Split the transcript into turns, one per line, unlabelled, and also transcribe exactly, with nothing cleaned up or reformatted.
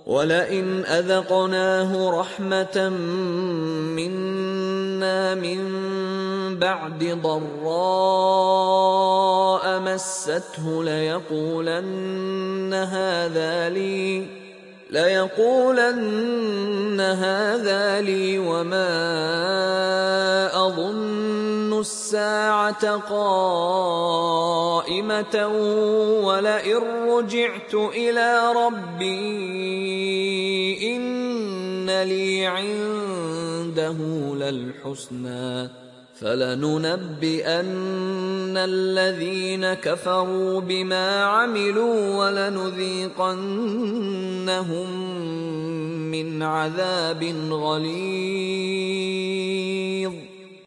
ولئن أذقناه رحمة منا من بعد ضراء مسته ليقولن هذا لي ليقولن هذا لي وما أظن الساعة قائمة ولئن رجعت إلى ربي إن لي عنده للحسنى فلننبئن الذين كفروا بما عملوا ولنذيقنهم من عذاب غليظ